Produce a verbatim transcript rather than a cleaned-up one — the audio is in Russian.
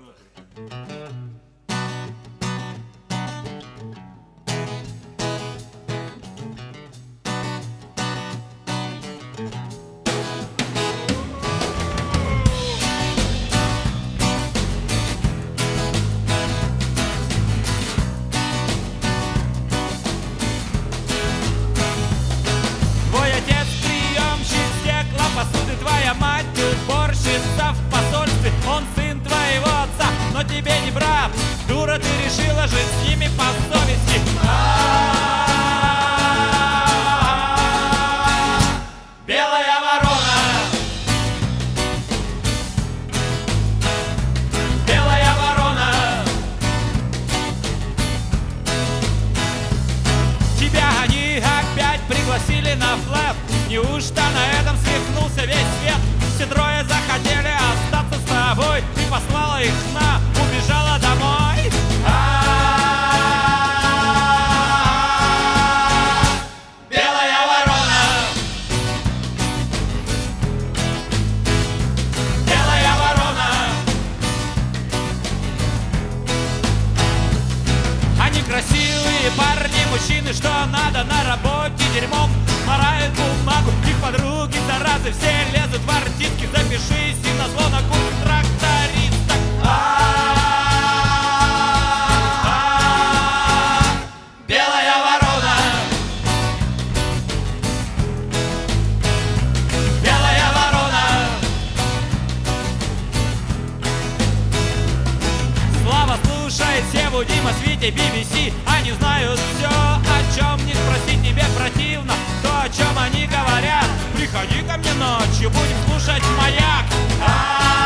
Твоя мать уборщица в посольстве, он сын твоего отца, но тебе не брат. Дура, ты решила жить с ними по совести. Белая ворона, белая ворона, тебя они опять пригласили на флэп. Неужто на этом свихнулся весь свет? Все трое захотели остаться с тобой. Ты послала их на, убежала домой. Белая ворона, белая ворона. Они красивые парни, мужчины, что надо на работе дерьмом морают бумагу. Их подруги заразы все лезут в артистки. Запишись и назло на курс тракториста. Белая ворона, белая ворона. Слава, слушай, Севу, Дима, Свитя, би би си. Они знают все, о чем не спросить тебе противно. То, о чем они говорят. Приходи ко мне ночью, будем слушать Маяк.